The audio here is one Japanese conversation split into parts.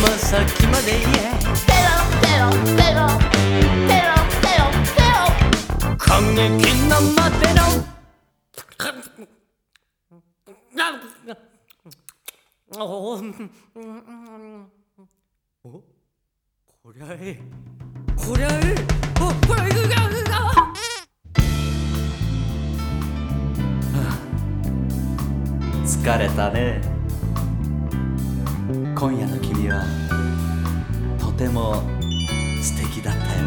先まで言えペロペロペロペロペロペロ過激なまでのおこりゃええこりゃええこりゃええ疲れたね。今夜の君はとても素敵だったよ。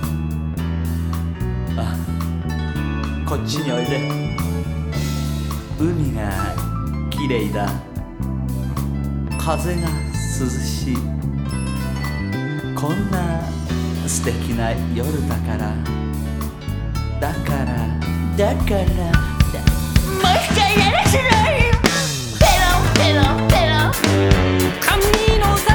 こっちにおいで。海がきれいだ。風が涼しい。こんな素敵な夜だからだからもう一回やらせないペロペロペロ髪の